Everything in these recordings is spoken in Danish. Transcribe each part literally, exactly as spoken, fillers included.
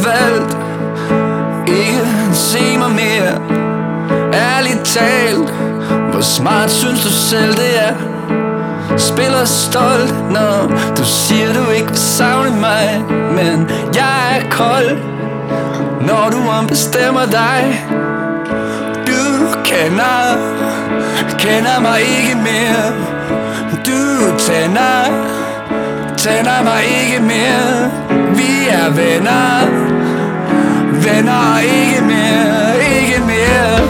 valgt ikke se mig mere. Ærligt talt, hvor smart synes du selv det er? Spiller stolt, når du siger du ikke vil savne mig. Men jeg er kold, når du ombestemmer dig. Du kender, kender mig ikke mere. Du tænder, tænder mig ikke mere. Vi er venner, venner ikke mere, ikke mere.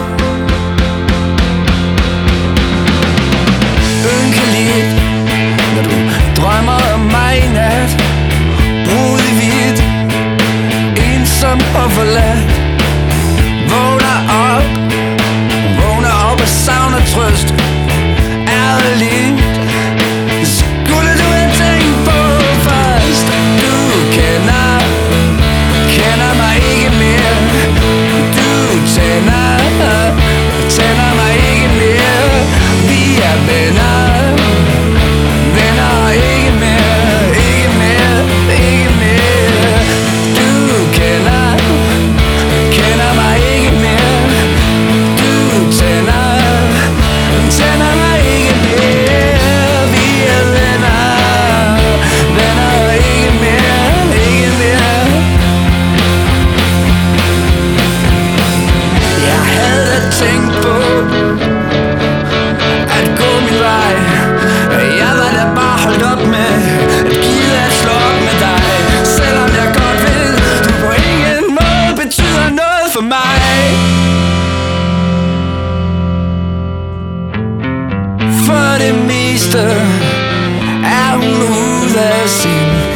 Ynkeligt, når du drømmer om mig i nat. Brud i hvidt, ensom og forladt. Vågner op, vågner op og savner trøst. Ærligt, skulle du have tænkt på først. Du kender, kender mig ikke mere. Du tænder, tænder mig ikke mere. Vi er venner, venner ikke mere, ikke mere, ikke mere. Du kender, kender mig ikke mere. Du tænder, tænder mig ikke mere. Vi er venner, venner ikke mere, ikke mere. Jeg havde da tænkt på at gå min vej. Jeg var da bare holdt op med at gide at slå op med dig. Selvom jeg godt ved, du på ingen måde betyder noget for mig. For det meste er hun ude af sin